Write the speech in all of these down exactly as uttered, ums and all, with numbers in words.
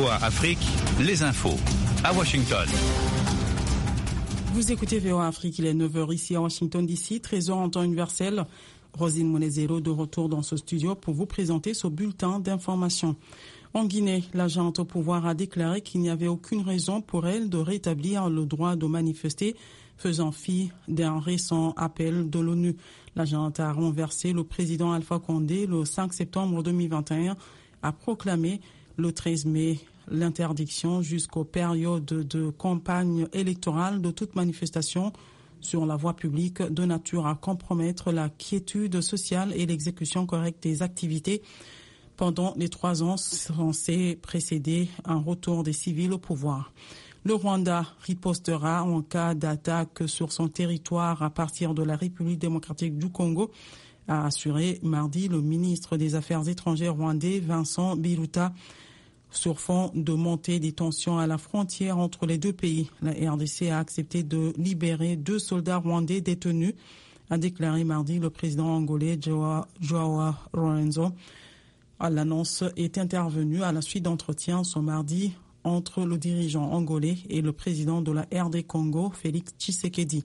V O A Afrique, les infos à Washington. Vous écoutez V O A Afrique, il est neuf heures ici à Washington D C, treize heures en temps universel. Rosine Monezero de retour dans ce studio pour vous présenter ce bulletin d'information. En Guinée, l'agente au pouvoir a déclaré qu'il n'y avait aucune raison pour elle de rétablir le droit de manifester, faisant fi d'un récent appel de l'ONU. L'agente a renversé le président Alpha Condé le cinq septembre deux mille vingt et un, a proclamé le treize mai l'interdiction jusqu'aux périodes de campagne électorale de toute manifestation sur la voie publique de nature à compromettre la quiétude sociale et l'exécution correcte des activités pendant les trois ans censés précéder un retour des civils au pouvoir. Le Rwanda ripostera en cas d'attaque sur son territoire à partir de la République démocratique du Congo, a assuré mardi le ministre des Affaires étrangères rwandais Vincent Biruta, sur fond de montée des tensions à la frontière entre les deux pays. La R D C a accepté de libérer deux soldats rwandais détenus, a déclaré mardi le président angolais Joao Lourenço. L'annonce est intervenue à la suite d'entretiens ce mardi entre le dirigeant angolais et le président de la R D Congo, Félix Tshisekedi.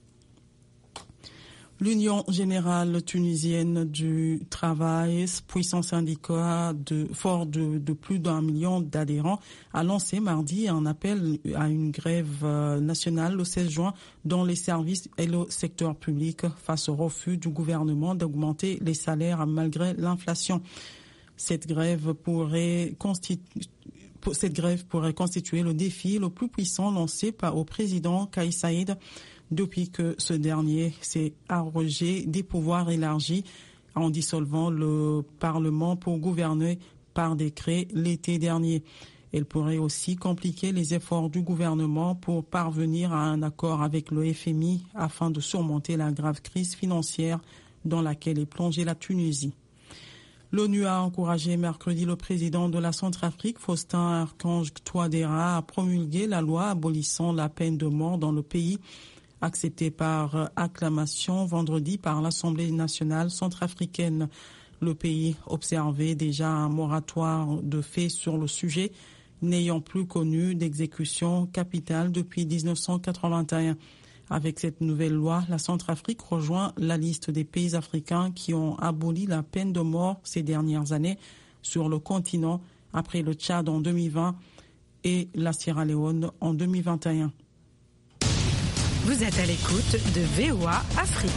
L'Union générale tunisienne du travail, puissant syndicat de, fort de, de plus d'un million d'adhérents, a lancé mardi un appel à une grève nationale le seize juin dans les services et le secteur public face au refus du gouvernement d'augmenter les salaires malgré l'inflation. Cette grève pourrait constituer Cette grève pourrait constituer le défi le plus puissant lancé par au président Kais Saied depuis que ce dernier s'est arrogé des pouvoirs élargis en dissolvant le Parlement pour gouverner par décret l'été dernier. Elle pourrait aussi compliquer les efforts du gouvernement pour parvenir à un accord avec le F M I afin de surmonter la grave crise financière dans laquelle est plongée la Tunisie. L'ONU a encouragé mercredi le président de la Centrafrique, Faustin Archange Touadéra, à promulguer la loi abolissant la peine de mort dans le pays, acceptée par acclamation vendredi par l'Assemblée nationale centrafricaine. Le pays observait déjà un moratoire de fait sur le sujet, n'ayant plus connu d'exécution capitale depuis dix-neuf cent quatre-vingt-un. Avec cette nouvelle loi, la Centrafrique rejoint la liste des pays africains qui ont aboli la peine de mort ces dernières années sur le continent, après le Tchad en deux mille vingt et la Sierra Leone en deux mille vingt et un. Vous êtes à l'écoute de V O A Afrique.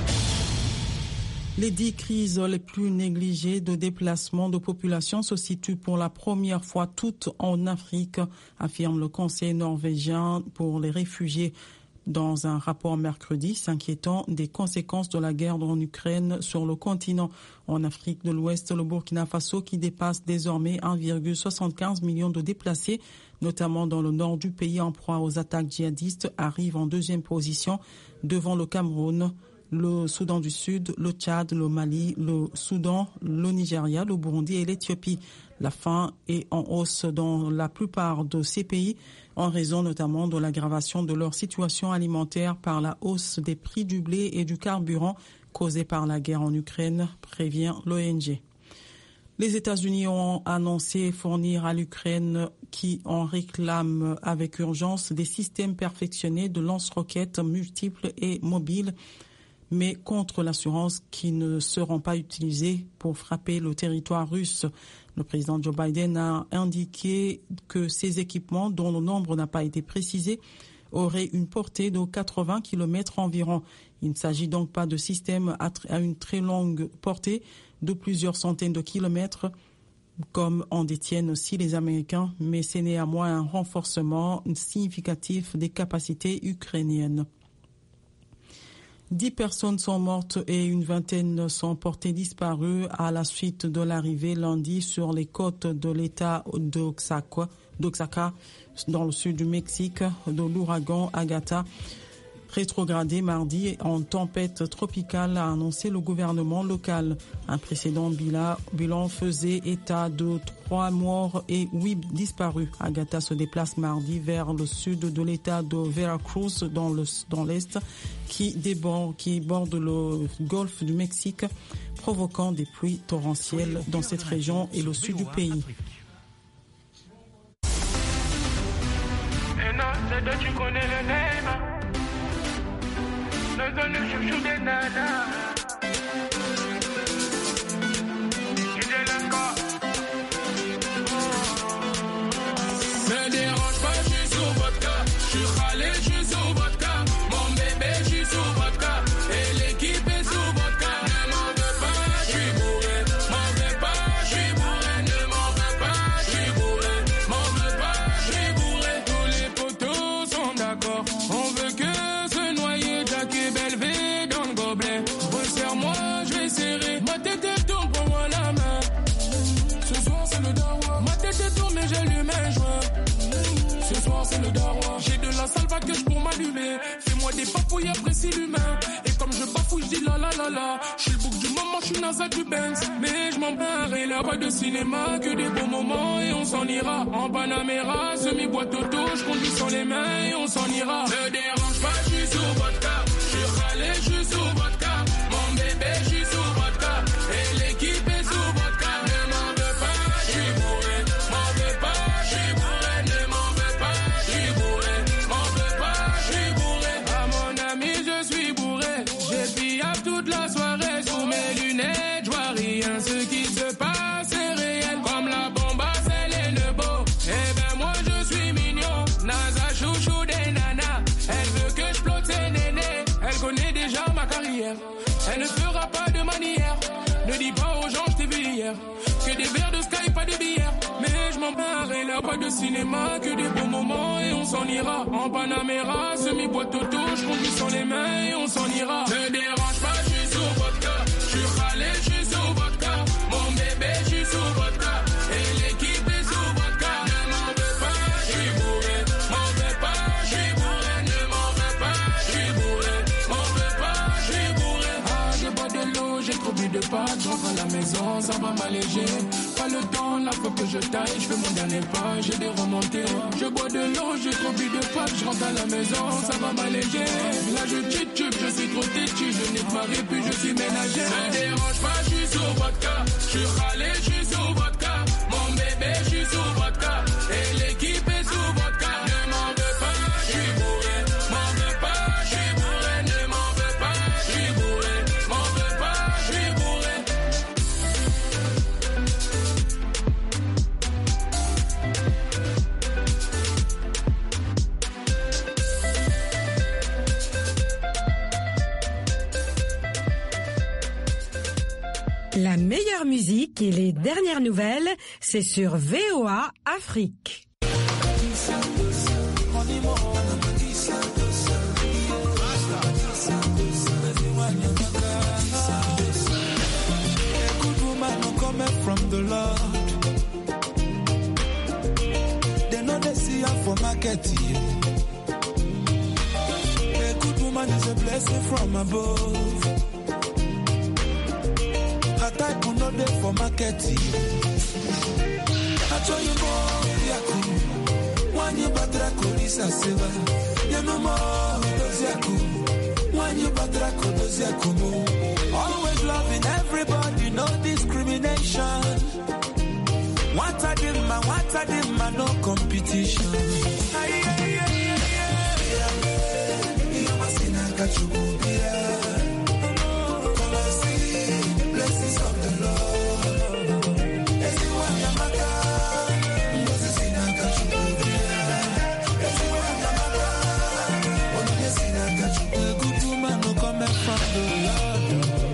Les dix crises les plus négligées de déplacement de population se situent pour la première fois toutes en Afrique, affirme le Conseil norvégien pour les réfugiés dans un rapport mercredi s'inquiétant des conséquences de la guerre en Ukraine sur le continent. En Afrique de l'Ouest, le Burkina Faso, qui dépasse désormais un virgule soixante-quinze million de déplacés, notamment dans le nord du pays en proie aux attaques djihadistes, arrive en deuxième position devant le Cameroun, le Soudan du Sud, le Tchad, le Mali, le Soudan, le Nigeria, le Burundi et l'Éthiopie. La faim est en hausse dans la plupart de ces pays, en raison notamment de l'aggravation de leur situation alimentaire par la hausse des prix du blé et du carburant causée par la guerre en Ukraine, prévient l'O N G. Les États-Unis ont annoncé fournir à l'Ukraine, qui en réclame avec urgence, des systèmes perfectionnés de lance-roquettes multiples et mobiles, mais contre l'assurance qu'ils ne seront pas utilisés pour frapper le territoire russe. Le président Joe Biden a indiqué que ces équipements, dont le nombre n'a pas été précisé, auraient une portée de quatre-vingts kilomètres environ. Il ne s'agit donc pas de systèmes à une très longue portée de plusieurs centaines de kilomètres, comme en détiennent aussi les Américains, mais c'est néanmoins un renforcement significatif des capacités ukrainiennes. Dix personnes sont mortes et une vingtaine sont portées disparues à la suite de l'arrivée lundi sur les côtes de l'État d'Oaxaca, d'Oaxaca, dans le sud du Mexique, de l'ouragan Agatha. Rétrogradé mardi en tempête tropicale, a annoncé le gouvernement local. Un précédent bilan faisait état de trois morts et huit disparus. Agatha se déplace mardi vers le sud de l'état de Veracruz, dans le, dans l'est, qui déborde, qui borde le golfe du Mexique, provoquant des pluies torrentielles dans cette région et le sud du pays. maintenant, c'est toi, tu connais le name. Nous sommes le chouchou des nanas. Me dérange pas, je suis sous vodka. Je suis râlé, je suis sous vodka. Mon bébé, je suis sous vodka. Et l'équipe est sous vodka. Ne m'en veux pas, je suis bourré. M'en veux pas, je suis bourré. Ne m'en veux pas, je suis bourré. M'en veux pas, je suis bourré. Tous les potos sont d'accord. On veut que se noyer. Jack et Belvé dans le gobelet. Resserre-moi, je vais serrer. Ma tête est tourne, prends-moi la main. Ce soir, c'est le dawa. Ma tête est tourne, mais j'allume un joint. Ce soir c'est le dawa. J'ai de la salvaqueuse pour m'allumer. Fais-moi des papouilles, apprécie l'humain. Et comme je bafouille, je dis la la la la. Je suis le bouc du moment, je suis NASA du Benz. Mais je m'en barre et là pas de cinéma. Que des bons moments et on s'en ira. En Panamera, semi-boîte auto. Je conduis sans les mains et on s'en ira. Me dérange pas, je suis sous vodka. Je suis râlé, je suis sous vodka. Mon bébé, je suis sous vodka. Et l'équipe est sous vodka. Ne m'en veux pas, je suis bourré. M'en veux pas, je suis bourré. Ne m'en veux pas, je suis bourré. M'en veux pas, je suis bourré. Ah mon ami, je suis bourré. J'ai pillé toute la soirée sous mes lunettes. Je vois rien, ce qui se passe est réel. Comme la bombe à Céline Nebo. Eh ben moi je suis mignon. Nasa chouchou des nanas. Elle veut que je flotte ses nénés. Elle connaît déjà ma carrière. Elle ne fera pas de manière. Ne dis pas aux gens je t'ai vu hier. Que des verres de Sky, pas de bière. Mais je m'en barre et là pas de cinéma. Que des bons moments et on s'en ira. En Panamera, semi-boîte auto. Je conduis sans les mains et on s'en ira. Ne dérange pas, je suis sous vodka. Je suis râlé, je suis sous vodka. Mon bébé, je suis sous vodka. Et l'équipe est sous vodka. Ne m'en veux pas, je suis bourré. M'en veux pas, je suis bourré. Ne m'en veux pas, je suis bourré. M'en veux pas, je suis bourré. Ah, je bois de l'eau, j'ai trop bu de pâtes. Je rentre à la maison, ça va m'alléger. Pas le temps, là faut que je taille. Je fais mon dernier pas, j'ai des remontées. Je bois de l'eau, j'ai trop bu de pâtes. Je rentre à la maison, ça va m'alléger. Là je titube, je suis trop têtu. Je n'ai pas mari, puis je suis ménager. Me dérange pas, je suis sous vodka. Je suis râlé, je suis sous vodka. Mon bébé, je suis sous vodka. Et l'équipe est sous vodka. Ne m'en veux pas, je suis bourré. M'en veux pas, je suis bourré. Ne m'en veux pas, je suis bourré. M'en veux pas, je suis bourré. La meilleure musique et les dernières nouvelles, c'est sur V O A Afrique. From the Lord, they know they see her for market. A good woman is a blessing from above. Her type will not there for market. I told you more, Yaku. One you batra kolisa seva. You know more, those Yaku. One you batra kodos Yaku. Always loving everybody, no discrimination. What I did, man, what I did, man, no competition. Aye, aye, aye, aye, aye. You must see na kachubia. Come and see the blessings of the Lord. Everyone yamaka, must see na kachubia. Everyone yamaka, only see na kachubia. A good woman no come from the Lord.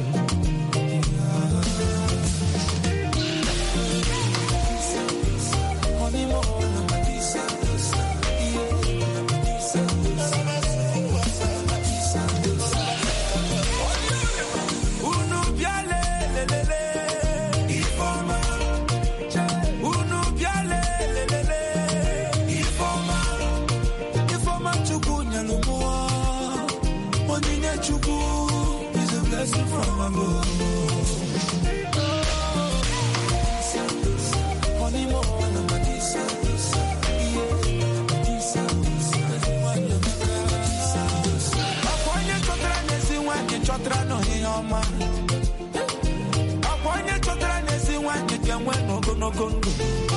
From above. Chotra no hioma. Aponye chotra nesi wanye kemwe no gono gondo.